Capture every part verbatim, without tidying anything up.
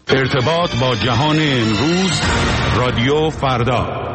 ارتباط با جهان امروز، رادیو فردا.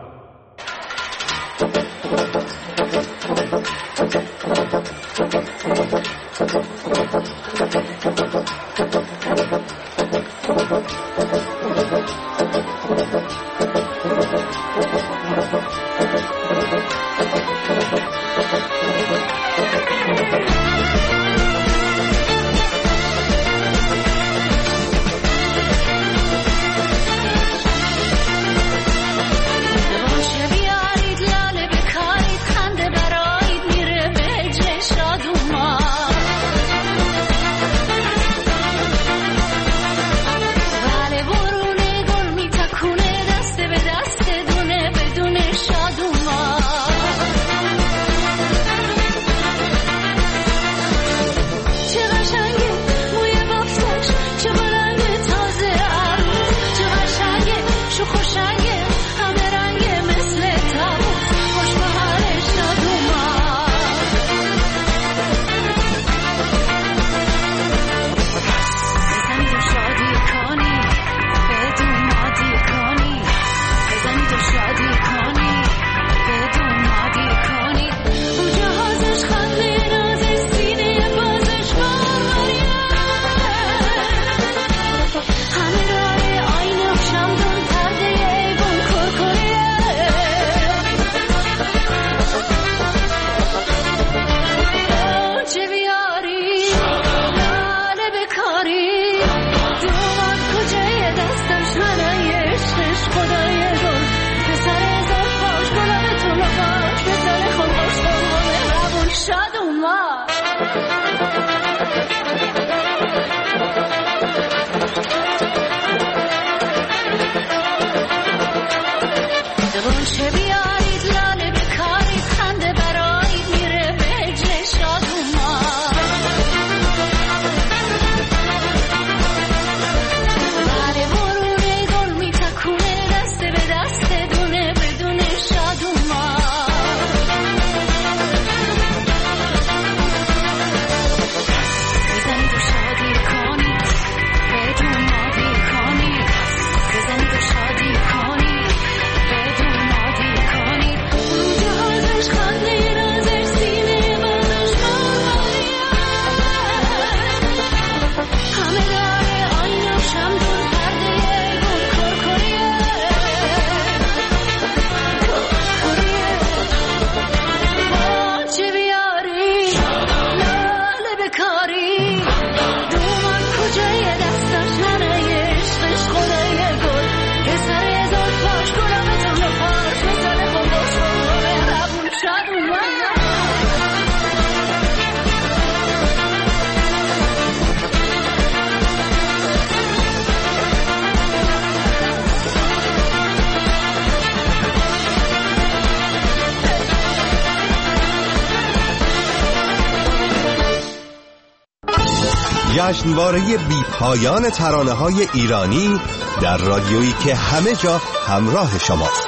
جشنواره بی پایان ترانه‌های ایرانی در رادیویی که همه جا همراه شماست.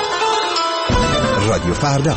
رادیو فردا.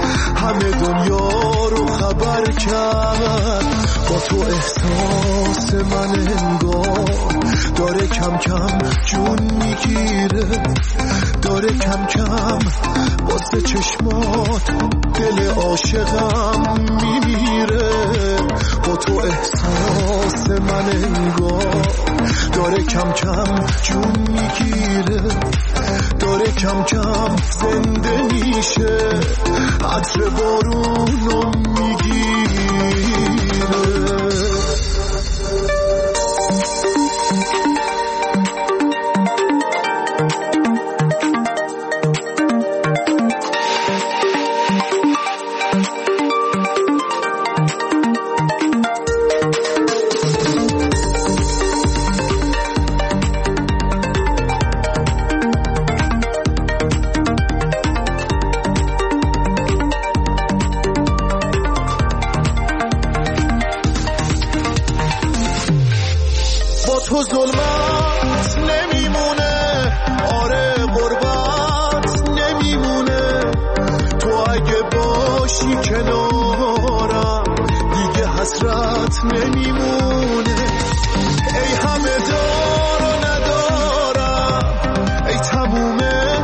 همه دنیا رو خبر کرد، با تو احساس من انگار داره کم کم جون میگیره، داره کم کم واسه چشمات دل عاشقم میمیره. با تو احساس من انگار داره کم کم جون میگیره، داره کم کم زنده میشه، عطر بارونو میگیره. تو ظلمت نمیمونه، آره غربت نمیمونه. تو اگه باشی کنارم دیگه حسرت نمیمونه. ای همه دار و ندارم، ای تموم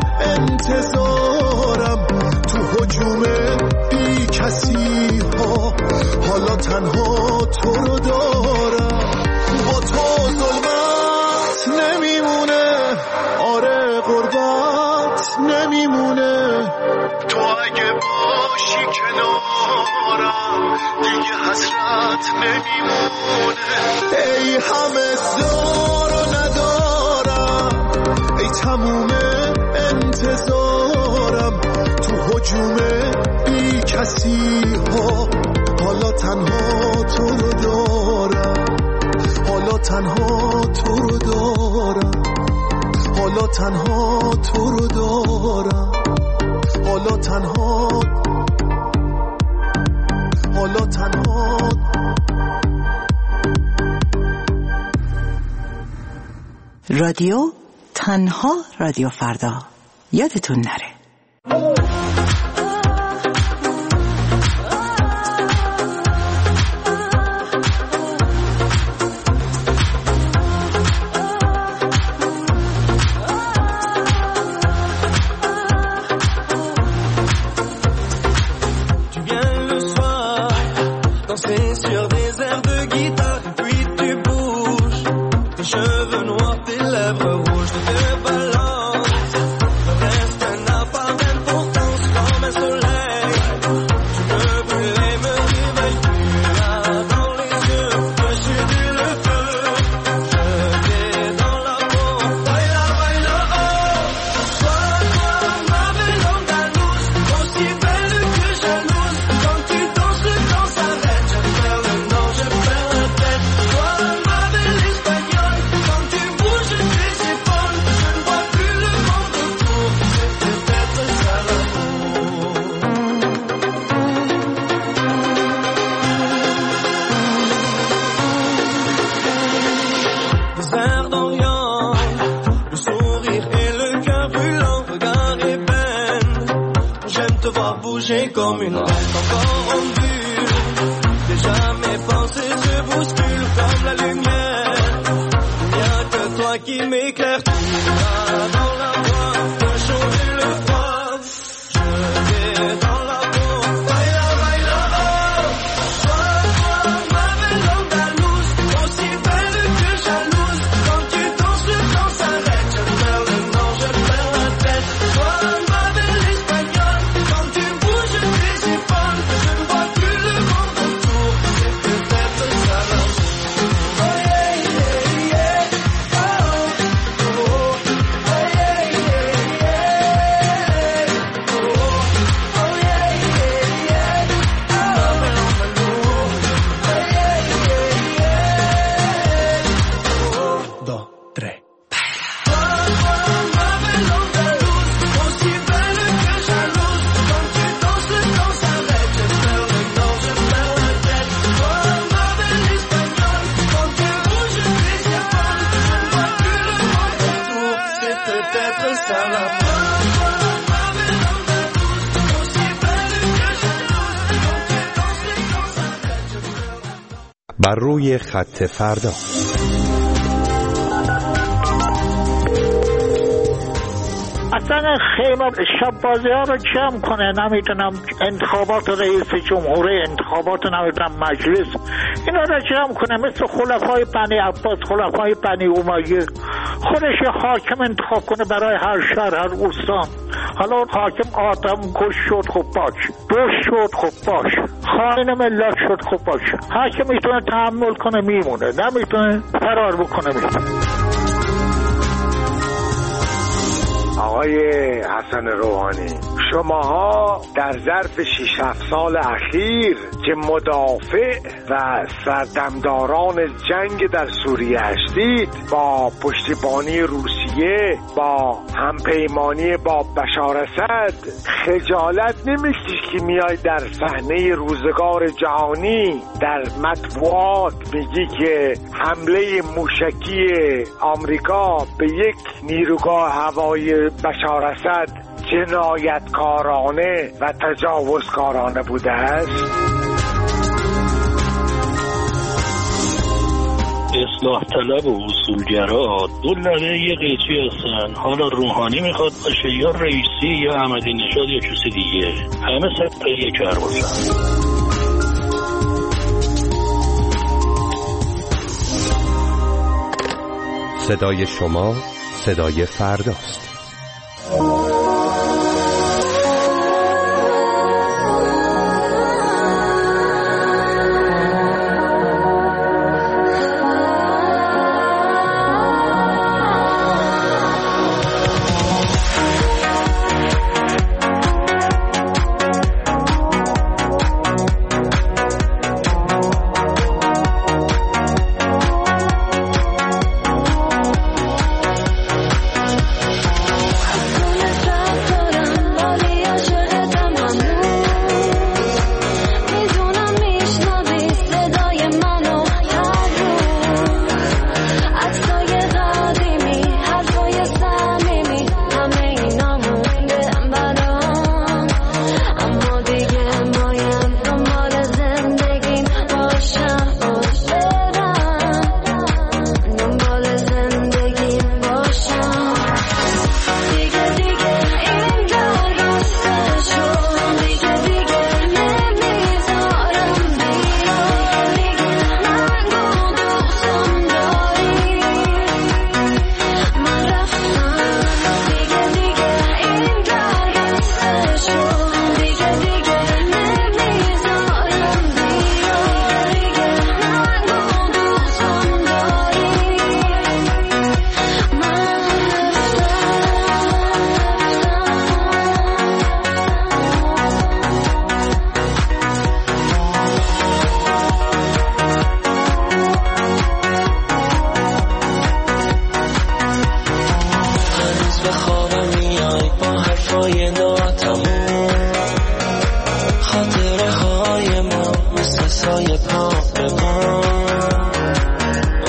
انتظارم، تو هجوم بی کسی ها حالا تنها تو رو دارم. با تو ظلمت نمیمونه، آره غربت نمیمونه. تو اگه باشی کنارم دیگه حسرت نمیمونه. ای همه دار و ندارم، ای تموم انتظارم، تو هجوم بی کسی ها حالا تنها تو رو دارم، حالا تنها تو رو دارم، حالا تنها تو رو دارم، حالا تنها، حالا تنها. رادیو تنها، رادیو فردا، یادتون نره. Comme une reine encore en vue, déjà mes pensées se bousculent comme la lumière. Il n'y a que toi qui m'éclaire, tu vas dans la voie de changer le froid. Je vais dans la peau, baila, baila, oh. Sois toi ma belle andalouse, aussi belle que jalouse. Quand tu danses, le temps s'arrête. Je perds le nord, je perds la tête. Toi ma belle espagnole, quand tu bouges tes épaules, je ne vois plus le monde autour. C'est peut-être ça l'amour. Oh yeah, yeah, yeah. Oh, oh, oh. Oh yeah, yeah, yeah. Oh, oh yeah, yeah, yeah. Oh, ma belle andalouse. Oh yeah, yeah, yeah. Oh, dos, tres. بر روی خط فردا. اصلا خیمه شب بازی ها رو جمع کنه، نمیدونم انتخابات رئیس جمهوری، انتخابات نمیدونم مجلس، اینا رو جمع کنه مثل خلفای بنی عباس، خلفای بنی امیه، خودش یه حاکم انتخاب کنه برای هر شهر، هر استان. حالا حاکم آدم کش شد خب باش، دوش شد خب باش، خائن ملت شد خب باش. هر که میتونه تحمل کنه میمونه، نمیتونه فرار بکنه میمونه. آقای حسن روحانی، شماها در ظرف شش هفت سال اخیر که مدافع و سردمداران جنگ در سوریه هستید، با پشتیبانی روسیه، با همپیمانی با بشار اسد، خجالت نمیکشید که میای در صحنه روزگار جهانی در مطبوعات میگی که حمله موشکی آمریکا به یک نیروگاه هوایی بشار اسد جنایتکارانه و تجاوزکارانه بوده است؟ اصلاح طلب و اصولگرا دو لبه یه قیچی هستن. حالا روحانی میخواد باشه یا رئیسی یا احمدی نژاد یا کسی دیگه، همه سطح یک کار باشن. صدای شما صدای فرداست.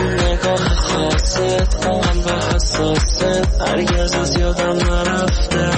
هرگز از یادم نرفته.